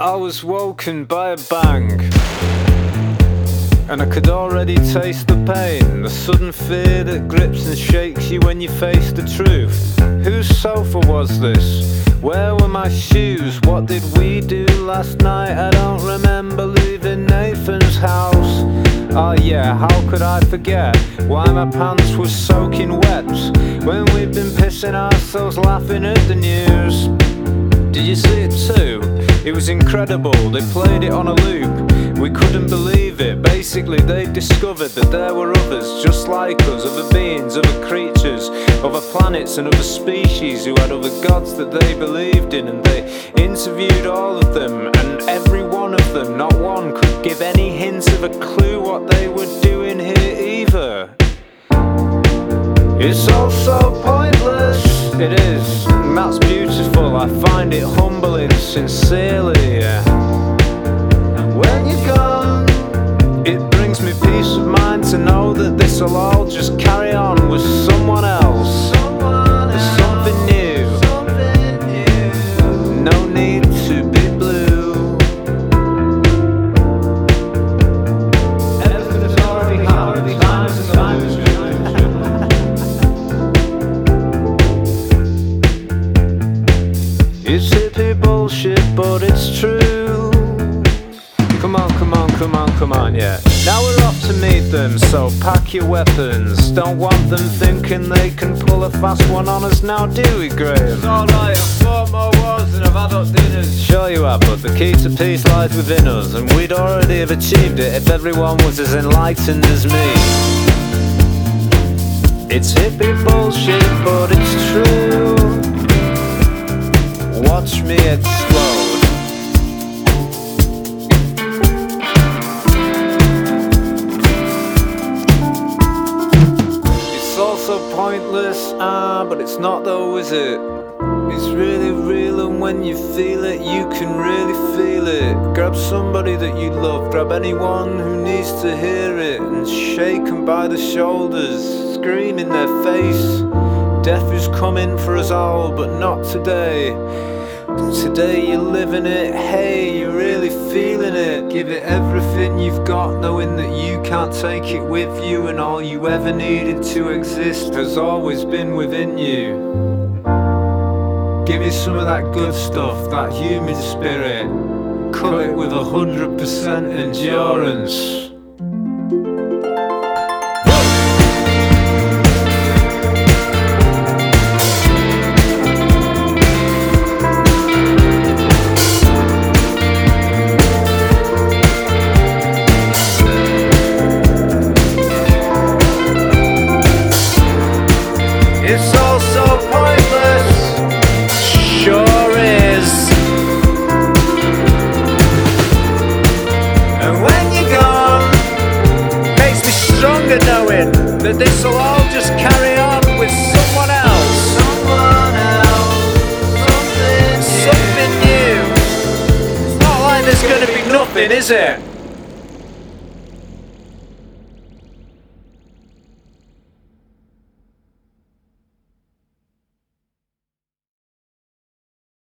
I was woken by a bang, and I could already taste the pain, the sudden fear that grips and shakes you when you face the truth. Whose sofa was this? Where were my shoes? What did we do last night? I don't remember leaving Nathan's house. Oh yeah, how could I forget why my pants were soaking wet when we'd been pissing ourselves laughing at the news. Did you see it too? It was incredible, they played it on a loop. We couldn't believe it. Basically they discovered that there were others just like us, other beings, other creatures, other planets and other species who had other gods that they believed in. And they interviewed all of them, and every one of them, not one could give any hint of a clue what they were doing here either. It's all so pointless. It is, and that's beautiful. I find it humbling, sincerely. When you're gone, it brings me peace of mind to know that this'll all just carry on with someone else. There's something new. No need to be blue. Everything's already happened. Time is good. It's hippie bullshit, but it's true. Come on, come on, come on, come on, yeah. Now we're off to meet them, so pack your weapons. Don't want them thinking they can pull a fast one on us now, do we, Graham? It's alright, I've fought more wars than I've had hot dinners. Sure you have, but the key to peace lies within us, and we'd already have achieved it if everyone was as enlightened as me. It's hippie bullshit, but it's true. Watch me explode. It's also pointless, but it's not though, is it? It's really real, and when you feel it, you can really feel it. Grab somebody that you love, grab anyone who needs to hear it, and shake them by the shoulders, scream in their face. Death is coming for us all, but not today. Today you're living it, hey, you're really feeling it. Give it everything you've got, knowing that you can't take it with you, and all you ever needed to exist has always been within you. Give me some of that good stuff, that human spirit. Cut it with 100% endurance. It's all so pointless, sure is. And when you're gone, makes me stronger knowing that this'll all just carry on with someone else. Something new. It's not like there's gonna be nothing, is it?